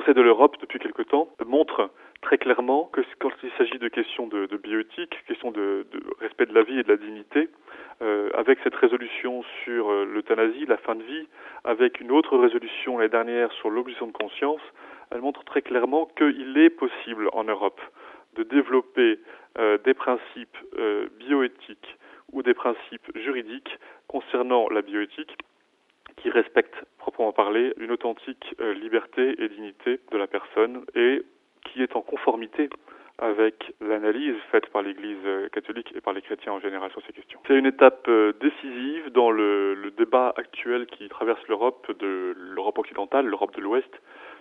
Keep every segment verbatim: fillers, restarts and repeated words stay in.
Conseil de l'Europe, depuis quelque temps, montre très clairement que quand il s'agit de questions de, de bioéthique, questions de, de respect de la vie et de la dignité, euh, avec cette résolution sur euh, l'euthanasie, la fin de vie, avec une autre résolution l'année dernière sur l'objection de conscience, elle montre très clairement qu'il est possible en Europe de développer euh, des principes euh, bioéthiques ou des principes juridiques concernant la bioéthique qui respectent, proprement parler, une authentique euh, liberté et dignité de la personne et qui est en conformité avec l'analyse faite par l'Église catholique et par les chrétiens en général sur ces questions. C'est une étape euh, décisive dans le, le débat actuel qui traverse l'Europe, de l'Europe occidentale, l'Europe de l'Ouest,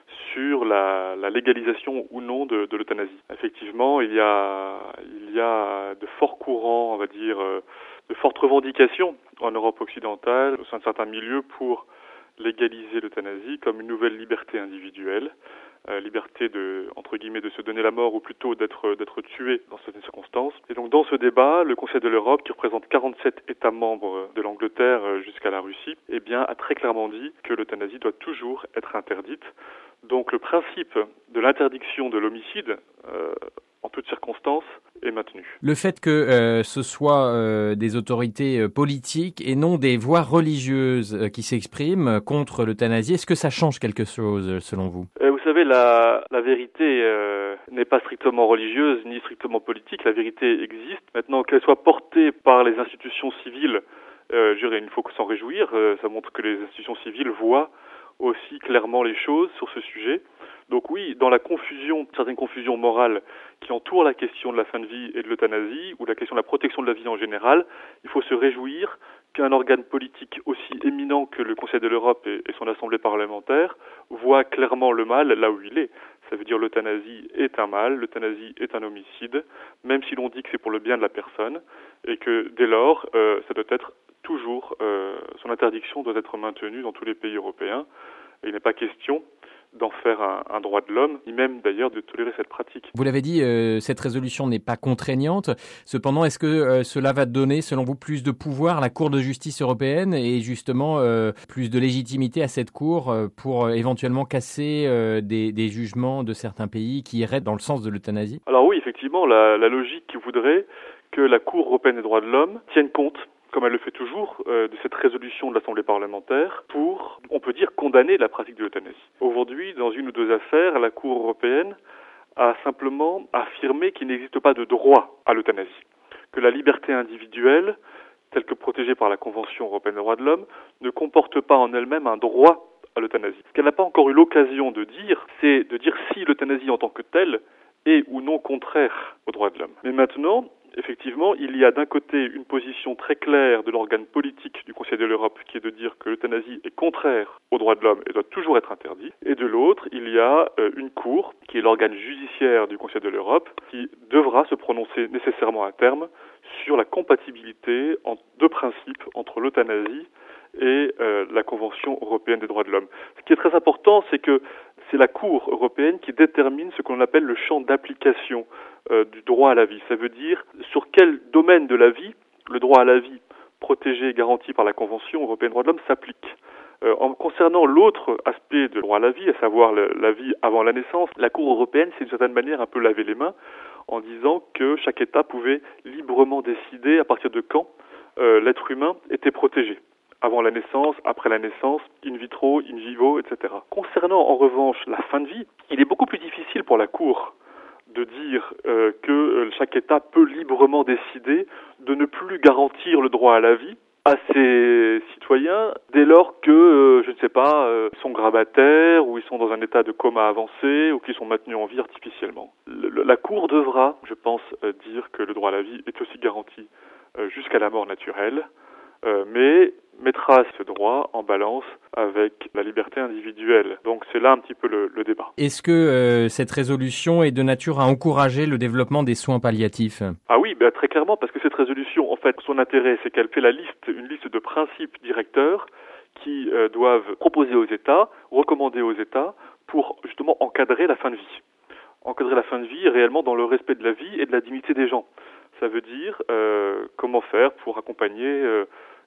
sur la, la légalisation ou non de, de l'euthanasie. Effectivement, il y a, il y a de forts courants, on va dire, euh, de fortes revendications en Europe occidentale, au sein de certains milieux, pour légaliser l'euthanasie comme une nouvelle liberté individuelle, euh, liberté de, entre guillemets, de se donner la mort ou plutôt d'être, d'être tué dans certaines circonstances. Et donc dans ce débat, le Conseil de l'Europe, qui représente quarante-sept États membres de l'Angleterre jusqu'à la Russie, eh bien, a très clairement dit que l'euthanasie doit toujours être interdite. Donc le principe de l'interdiction de l'homicide, euh, en toutes circonstances, est maintenu. Le fait que euh, ce soit euh, des autorités euh, politiques et non des voix religieuses euh, qui s'expriment contre l'euthanasie, est-ce que ça change quelque chose selon vous ? euh, Vous savez, la, la vérité euh, n'est pas strictement religieuse ni strictement politique. La vérité existe. Maintenant, qu'elle soit portée par les institutions civiles, euh, je dirais, il ne faut que s'en réjouir. Euh, ça montre que les institutions civiles voient aussi clairement les choses sur ce sujet. Donc oui, dans la confusion, certaines confusions morales qui entourent la question de la fin de vie et de l'euthanasie, ou la question de la protection de la vie en général, il faut se réjouir qu'un organe politique aussi éminent que le Conseil de l'Europe et, et son assemblée parlementaire voit clairement le mal là où il est. Ça veut dire l'euthanasie est un mal, l'euthanasie est un homicide, même si l'on dit que c'est pour le bien de la personne, et que dès lors, euh, ça doit être toujours, euh, son interdiction doit être maintenue dans tous les pays européens. Et il n'est pas question d'en faire un, un droit de l'homme, ni même d'ailleurs de tolérer cette pratique. Vous l'avez dit, euh, cette résolution n'est pas contraignante. Cependant, est-ce que euh, cela va donner, selon vous, plus de pouvoir à la Cour de justice européenne et justement euh, plus de légitimité à cette Cour euh, pour euh, éventuellement casser euh, des, des jugements de certains pays qui iraient dans le sens de l'euthanasie ? Alors oui, effectivement, la, la logique voudrait que la Cour européenne des droits de l'homme tienne compte, comme elle le fait toujours, euh, de cette résolution de l'Assemblée parlementaire pour, on peut dire, condamner la pratique de l'euthanasie. Aujourd'hui, dans une ou deux affaires, la Cour européenne a simplement affirmé qu'il n'existe pas de droit à l'euthanasie, que la liberté individuelle, telle que protégée par la Convention européenne des droits de l'homme, ne comporte pas en elle-même un droit à l'euthanasie. Ce qu'elle n'a pas encore eu l'occasion de dire, c'est de dire si l'euthanasie en tant que telle est ou non contraire aux droits de l'homme. Mais maintenant, effectivement, il y a d'un côté une position très claire de l'organe politique du Conseil de l'Europe qui est de dire que l'euthanasie est contraire aux droits de l'homme et doit toujours être interdite. Et de l'autre, il y a euh, une cour qui est l'organe judiciaire du Conseil de l'Europe qui devra se prononcer nécessairement à terme sur la compatibilité en deux principes entre l'euthanasie et euh, la Convention européenne des droits de l'homme. Ce qui est très important, c'est que c'est la Cour européenne qui détermine ce qu'on appelle le champ d'application euh, du droit à la vie. Ça veut dire sur quel domaine de la vie le droit à la vie protégé et garanti par la Convention européenne des droits de l'homme s'applique. Euh, en concernant l'autre aspect du droit à la vie, à savoir le, la vie avant la naissance, la Cour européenne s'est d'une certaine manière un peu lavé les mains en disant que chaque État pouvait librement décider à partir de quand euh, l'être humain était protégé. Avant la naissance, après la naissance, in vitro, in vivo, et cetera. Concernant en revanche la fin de vie, il est beaucoup plus difficile pour la Cour de dire euh, que euh, chaque État peut librement décider de ne plus garantir le droit à la vie à ses citoyens dès lors que, euh, je ne sais pas, euh, ils sont grabataires ou ils sont dans un état de coma avancé ou qu'ils sont maintenus en vie artificiellement. Le, la Cour devra, je pense, euh, dire que le droit à la vie est aussi garanti euh, jusqu'à la mort naturelle, euh, mais mettra ce droit en balance avec la liberté individuelle. Donc c'est là un petit peu le, le débat. Est-ce que euh, cette résolution est de nature à encourager le développement des soins palliatifs ? Ah oui, ben très clairement, parce que cette résolution, en fait, son intérêt, c'est qu'elle fait la liste, une liste de principes directeurs qui euh, doivent proposer aux États, recommander aux États, pour justement encadrer la fin de vie. Encadrer la fin de vie réellement dans le respect de la vie et de la dignité des gens. Ça veut dire euh, comment faire pour accompagner euh,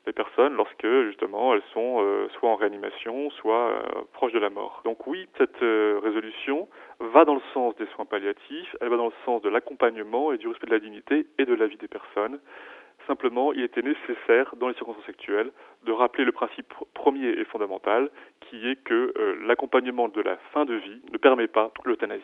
les personnes lorsque justement elles sont euh, soit en réanimation, soit euh, proches de la mort. Donc oui, cette euh, résolution va dans le sens des soins palliatifs, elle va dans le sens de l'accompagnement et du respect de la dignité et de la vie des personnes. Simplement, il était nécessaire, dans les circonstances actuelles, de rappeler le principe premier et fondamental, qui est que euh, l'accompagnement de la fin de vie ne permet pas l'euthanasie.